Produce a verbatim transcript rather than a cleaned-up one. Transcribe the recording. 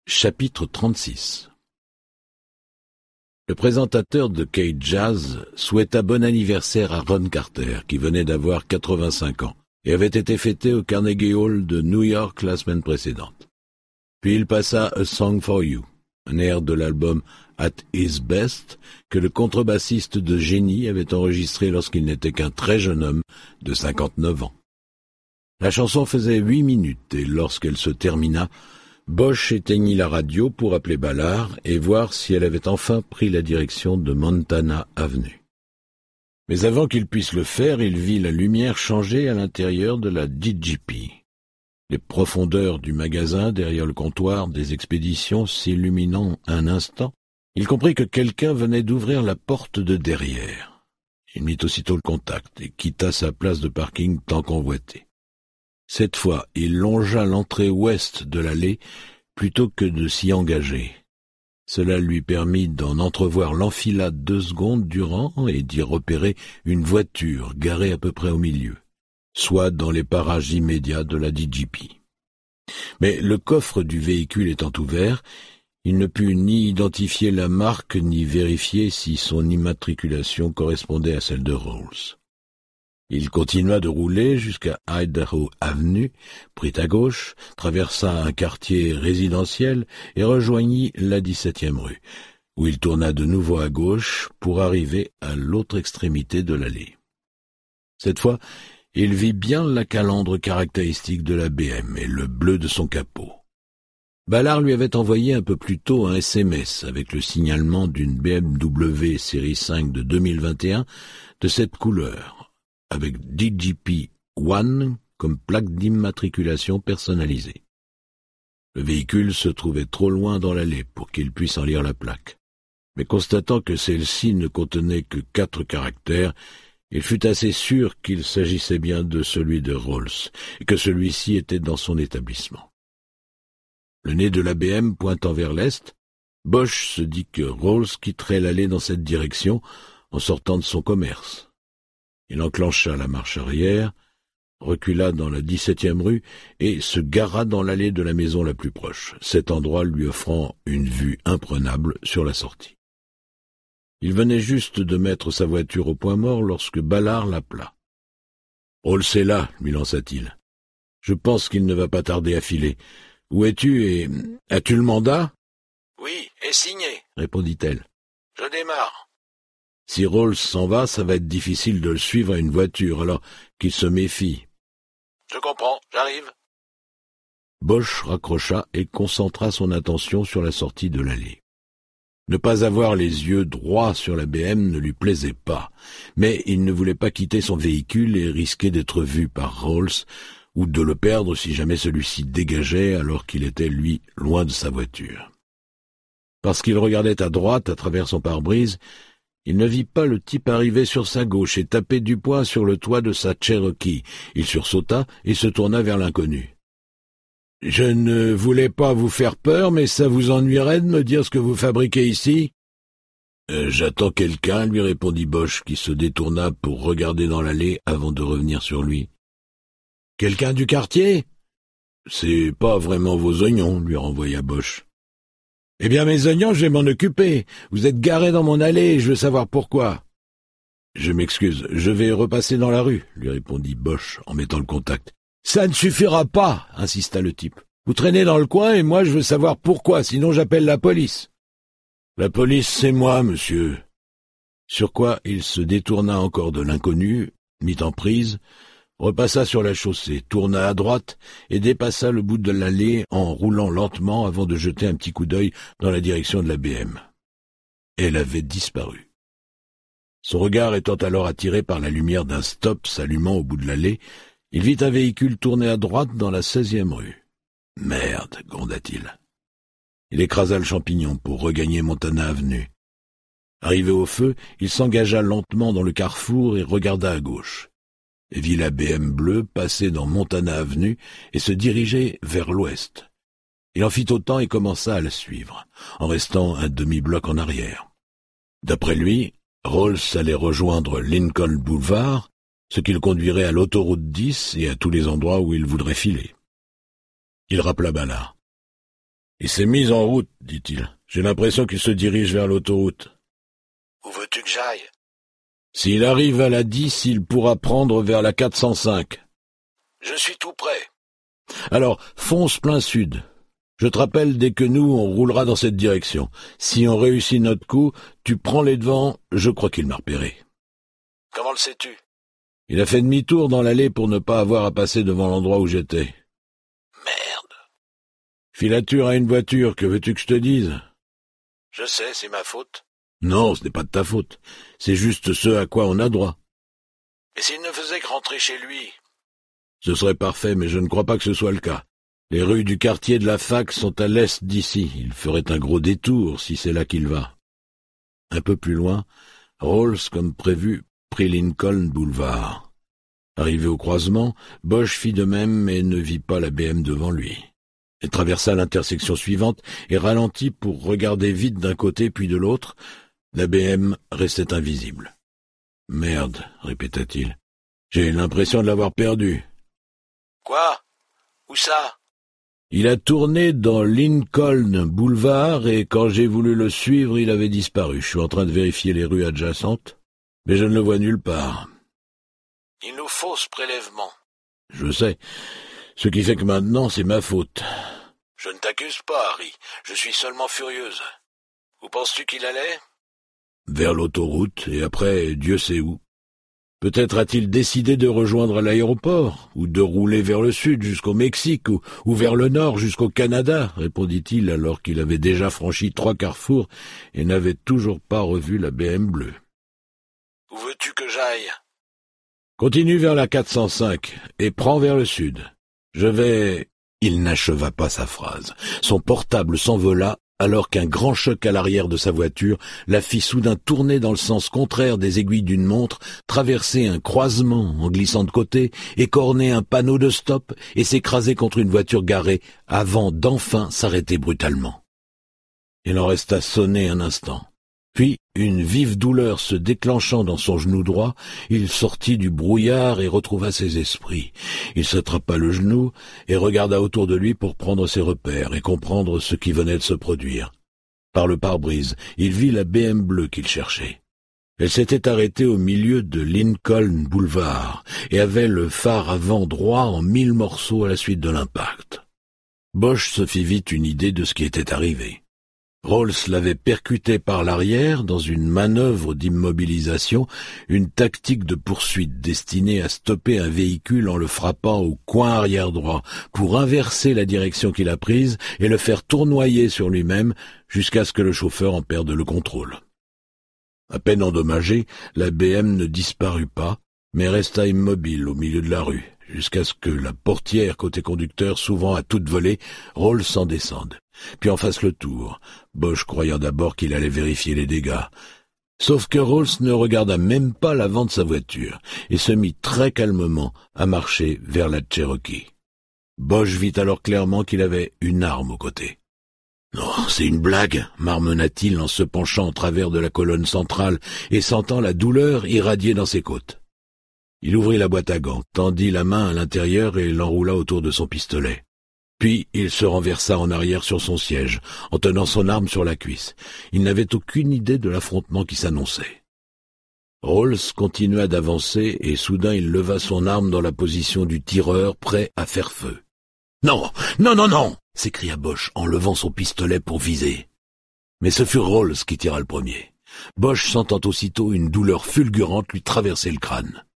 Chapitre trente-six. Le présentateur de Kate Jazz souhaita bon anniversaire à Ron Carter, qui venait d'avoir quatre-vingt-cinq ans, et avait été fêté au Carnegie Hall de New York la semaine précédente. Puis il passa A Song for You, un air de l'album At His Best que le contrebassiste de génie avait enregistré lorsqu'il n'était qu'un très jeune homme de cinquante-neuf ans. La chanson faisait huit minutes, et lorsqu'elle se termina, Bosch éteignit la radio pour appeler Ballard et voir si elle avait enfin pris la direction de Montana Avenue. Mais avant qu'il puisse le faire, il vit la lumière changer à l'intérieur de la D J P. Les profondeurs du magasin derrière le comptoir des expéditions s'illuminant un instant, il comprit que quelqu'un venait d'ouvrir la porte de derrière. Il mit aussitôt le contact et quitta sa place de parking tant convoitée. Cette fois, il longea l'entrée ouest de l'allée plutôt que de s'y engager. Cela lui permit d'en entrevoir l'enfilade deux secondes durant et d'y repérer une voiture garée à peu près au milieu, soit dans les parages immédiats de la D J P. Mais le coffre du véhicule étant ouvert, il ne put ni identifier la marque ni vérifier si son immatriculation correspondait à celle de Rolls. Il continua de rouler jusqu'à Idaho Avenue, prit à gauche, traversa un quartier résidentiel et rejoignit la dix-septième rue, où il tourna de nouveau à gauche pour arriver à l'autre extrémité de l'allée. Cette fois, il vit bien la calandre caractéristique de la B M et le bleu de son capot. Ballard lui avait envoyé un peu plus tôt un S M S avec le signalement d'une B M W série cinq de deux mille vingt et un de cette couleur, avec D J P un comme plaque d'immatriculation personnalisée. Le véhicule se trouvait trop loin dans l'allée pour qu'il puisse en lire la plaque. Mais constatant que celle-ci ne contenait que quatre caractères, il fut assez sûr qu'il s'agissait bien de celui de Rolls, et que celui-ci était dans son établissement. Le nez de la B M pointant vers l'est, Bosch se dit que Rolls quitterait l'allée dans cette direction en sortant de son commerce. Il enclencha la marche arrière, recula dans la dix-septième rue et se gara dans l'allée de la maison la plus proche, cet endroit lui offrant une vue imprenable sur la sortie. Il venait juste de mettre sa voiture au point mort lorsque Ballard l'appela. « Rolls est là, lui lança-t-il. Je pense qu'il ne va pas tarder à filer. Où es-tu et as-tu le mandat ?»« Oui, est signé, répondit-elle. Je démarre. » Si Rolls s'en va, ça va être difficile de le suivre à une voiture, alors qu'il se méfie. Je comprends, j'arrive. Bosch raccrocha et concentra son attention sur la sortie de l'allée. Ne pas avoir les yeux droits sur la B M ne lui plaisait pas, mais il ne voulait pas quitter son véhicule et risquer d'être vu par Rolls ou de le perdre si jamais celui-ci dégageait alors qu'il était, lui, loin de sa voiture. Parce qu'il regardait à droite à travers son pare-brise, il ne vit pas le type arriver sur sa gauche et taper du poing sur le toit de sa Cherokee. Il sursauta et se tourna vers l'inconnu. « Je ne voulais pas vous faire peur, mais ça vous ennuierait de me dire ce que vous fabriquez ici ?»« euh, J'attends quelqu'un, » lui répondit Bosch, qui se détourna pour regarder dans l'allée avant de revenir sur lui. « Quelqu'un du quartier ?»« C'est pas vraiment vos oignons, » lui renvoya Bosch. « Eh bien, mes oignons, je vais m'en occuper. Vous êtes garés dans mon allée et je veux savoir pourquoi. »« Je m'excuse, je vais repasser dans la rue, » lui répondit Bosch en mettant le contact. « Ça ne suffira pas, » insista le type. « Vous traînez dans le coin et moi je veux savoir pourquoi, sinon j'appelle la police. »« La police, c'est moi, monsieur. » Sur quoi il se détourna encore de l'inconnu, mit en prise, repassa sur la chaussée, tourna à droite et dépassa le bout de l'allée en roulant lentement avant de jeter un petit coup d'œil dans la direction de la B M. Elle avait disparu. Son regard étant alors attiré par la lumière d'un stop s'allumant au bout de l'allée, il vit un véhicule tourner à droite dans la seizième rue. « Merde !» gronda-t-il. Il écrasa le champignon pour regagner Montana Avenue. Arrivé au feu, il s'engagea lentement dans le carrefour et regarda à gauche. Et vit la B M bleue passer dans Montana Avenue et se diriger vers l'ouest. Il en fit autant et commença à la suivre, en restant un demi-bloc en arrière. D'après lui, Rolls allait rejoindre Lincoln Boulevard, ce qui le conduirait à l'autoroute dix et à tous les endroits où il voudrait filer. Il rappela Ballard. Il s'est mis en route, dit-il. J'ai l'impression qu'il se dirige vers l'autoroute. Où veux-tu que j'aille? S'il arrive à la dix, il pourra prendre vers la quatre cent cinq. Je suis tout prêt. Alors, fonce plein sud. Je te rappelle, dès que nous, on roulera dans cette direction. Si on réussit notre coup, tu prends les devants, je crois qu'il m'a repéré. Comment le sais-tu? Il a fait demi-tour dans l'allée pour ne pas avoir à passer devant l'endroit où j'étais. Merde. Filature à une voiture, que veux-tu que je te dise? Je sais, c'est ma faute. Non, ce n'est pas de ta faute. C'est juste ce à quoi on a droit. Et s'il ne faisait que rentrer chez lui? Ce serait parfait, mais je ne crois pas que ce soit le cas. Les rues du quartier de la fac sont à l'est d'ici. Il ferait un gros détour si c'est là qu'il va. Un peu plus loin, Rawls, comme prévu, prit Lincoln Boulevard. Arrivé au croisement, Bosch fit de même mais ne vit pas la B M devant lui. Il traversa l'intersection suivante et ralentit pour regarder vite d'un côté puis de l'autre. La B M restait invisible. « Merde, répéta-t-il. J'ai l'impression de l'avoir perdue. »« Quoi? Où ça? » Il a tourné dans Lincoln Boulevard et quand j'ai voulu le suivre, il avait disparu. Je suis en train de vérifier les rues adjacentes, mais je ne le vois nulle part. Il nous faut ce prélèvement. Je sais. Ce qui fait que maintenant, c'est ma faute. Je ne t'accuse pas, Harry. Je suis seulement furieuse. Où penses-tu qu'il allait? Vers l'autoroute, et après, Dieu sait où. Peut-être a-t-il décidé de rejoindre l'aéroport, ou de rouler vers le sud jusqu'au Mexique, ou, ou vers le nord jusqu'au Canada, répondit-il alors qu'il avait déjà franchi trois carrefours et n'avait toujours pas revu la B M bleue. Où veux-tu que j'aille? Continue vers la quatre cent cinq et prends vers le sud. Je vais... Il n'acheva pas sa phrase. Son portable s'envola alors qu'un grand choc à l'arrière de sa voiture la fit soudain tourner dans le sens contraire des aiguilles d'une montre, traverser un croisement en glissant de côté, écorner un panneau de stop et s'écraser contre une voiture garée avant d'enfin s'arrêter brutalement. Il en resta sonné un instant. Puis, une vive douleur se déclenchant dans son genou droit, il sortit du brouillard et retrouva ses esprits. Il s'attrapa le genou et regarda autour de lui pour prendre ses repères et comprendre ce qui venait de se produire. Par le pare-brise, il vit la B M bleue qu'il cherchait. Elle s'était arrêtée au milieu de Lincoln Boulevard et avait le phare avant droit en mille morceaux à la suite de l'impact. Bosch se fit vite une idée de ce qui était arrivé. Rawls l'avait percuté par l'arrière dans une manœuvre d'immobilisation, une tactique de poursuite destinée à stopper un véhicule en le frappant au coin arrière droit pour inverser la direction qu'il a prise et le faire tournoyer sur lui-même jusqu'à ce que le chauffeur en perde le contrôle. À peine endommagée, la B M ne disparut pas, mais resta immobile au milieu de la rue, jusqu'à ce que la portière côté conducteur s'ouvrant à toute volée, Rawls s'en descende, puis en fasse le tour, Bosch croyant d'abord qu'il allait vérifier les dégâts. Sauf que Rawls ne regarda même pas l'avant de sa voiture, et se mit très calmement à marcher vers la Cherokee. Bosch vit alors clairement qu'il avait une arme au côté. « Non, c'est une blague !» marmonna-t-il en se penchant en travers de la colonne centrale et sentant la douleur irradier dans ses côtes. Il ouvrit la boîte à gants, tendit la main à l'intérieur et l'enroula autour de son pistolet. Puis il se renversa en arrière sur son siège, en tenant son arme sur la cuisse. Il n'avait aucune idée de l'affrontement qui s'annonçait. Rawls continua d'avancer et soudain il leva son arme dans la position du tireur prêt à faire feu. « Non, non, non, non !» s'écria Bosch en levant son pistolet pour viser. Mais ce fut Rawls qui tira le premier. Bosch sentant aussitôt une douleur fulgurante lui traverser le crâne.